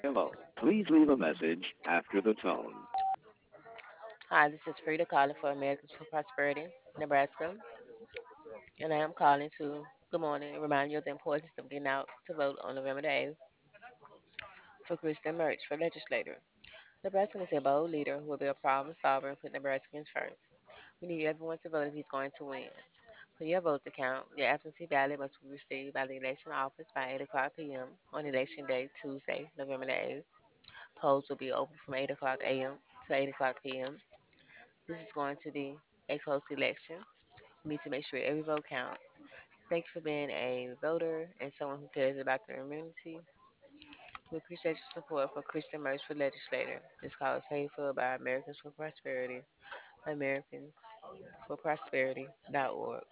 Hello. Please leave a message after the tone. Hi, this is Frida calling for Americans for Prosperity, Nebraska, and I am calling to, good morning, remind you of the importance of getting out to vote on November the 8th for Kristen Mertz for legislator. Nebraska is a bold leader who will be a problem solver and put Nebraskans first. We need everyone to vote if he's going to win. For your vote to count, your absentee ballot must be received by the election office by 8 o'clock p.m. on election day, Tuesday, November the 8th. Polls will be open from 8 o'clock a.m. to 8 o'clock p.m. This is going to be a close election. We need to make sure every vote counts. Thank you for being a voter and someone who cares about the community. We appreciate your support for Christian Merch for Legislator. This call is paid for by Americans for Prosperity, Americans for Prosperity.org.